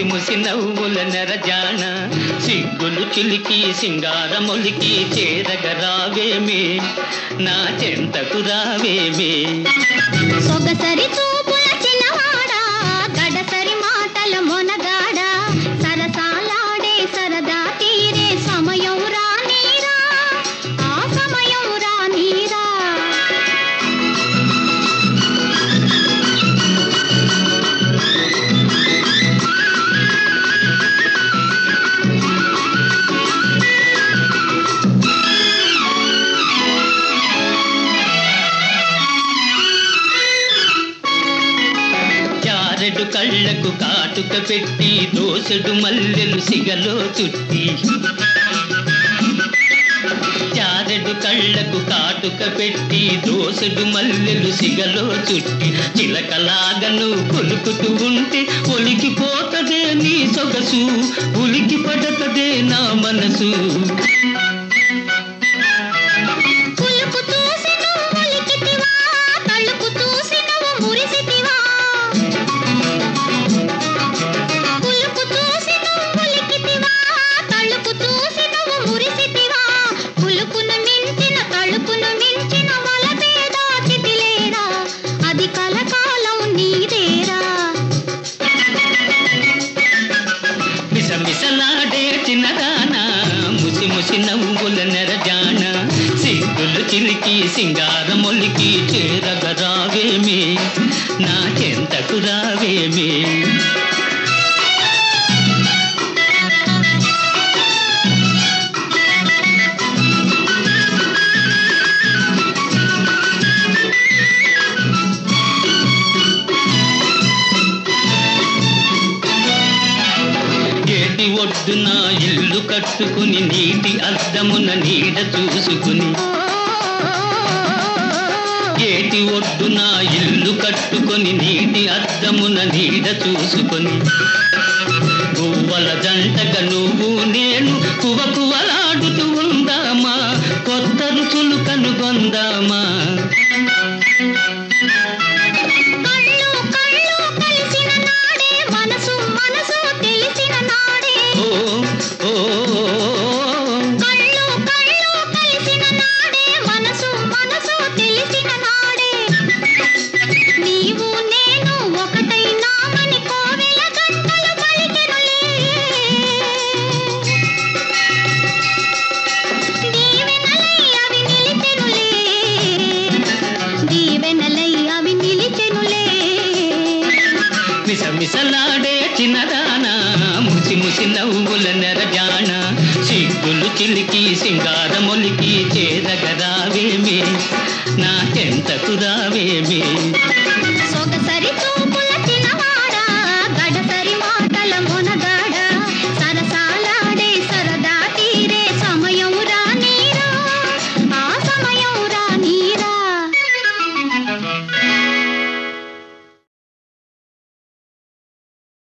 ముసి ముసి నవ్వుల నెరజాన సిగ్గులు చిలికి సింగారములికి చేరగరావేమే నా చెంతకు రావేమే సొగసరి చూపుల చిన్నవాడా గడసరి మాటల మొనగాడా సరసాలాడే సరదా తీరే సమయం రానీరా ఆ సమయం రానీరా జారెడు కళ్ళకు కాటుక పెట్టి దోసెడు మల్లెలు సిగలో చుట్టి జారెడు కళ్ళకు కాటుక పెట్టి దోసెడు మల్లెలు సిగలో చుట్టి చిలకలాగను కొలుకుతూ ఉంటే ఒలికిపోతదే నీ సొగసు ఉలికి పడతదే నా మనసు కులుకు చూసి నువ్వు ఒలికితివా తలుపు చూసి నువ్వు మురిసితివా కులుకు చూసి నువ్వు ఒలికితివా తలుపు చూసి నువ్వు మురిసితివా కులుకును మించిన తలుపును మించిన వలపేదా చితిలేరా అది కలకాలం నీదేరా మిసమిసలాడే చిన్నదానా ముసి ముసి నవ్వుల నెరజాన సిగ్గులు చిలికి సింగారములికి చేరగరావేమే నా చెంతకు రావేమే ఏటి ఒడ్డున ఇల్లు కట్టుకుని నీటి అద్దమున నీడ చూసుకుని ఏటి ఒడ్డున ఇల్లు కట్టుకొని నీటి అద్దమున నీడ చూసుకొని గువ్వల జంటగా నువ్వు నేను కువకువలాడుతూ ఉందామా కొత్త రుచులు కనుగొందామా కళ్ళు కళ్ళు కలిసిన నాడే మనసు మనసు తెలిసిన నాడే ఓ ఓ కళ్ళు కళ్ళు కలిసిన నాడే మనసు మనసు తెలిసిన నాడే నీవు నేను ఒకటైనామని కోవెల గంటలు పలికెనులే దీవెనలై అవి నిలిచెనులే దీవెనలై అవి నిలిచెనులే మిసమిసలాడే చిన్నదానా ముసి ముసి నవ్వుల నెరజాన సిగ్గులు చిలికి సింగారములికి చేరగరావేమే నా చెంతకు రావేమే సొగసరి చూపు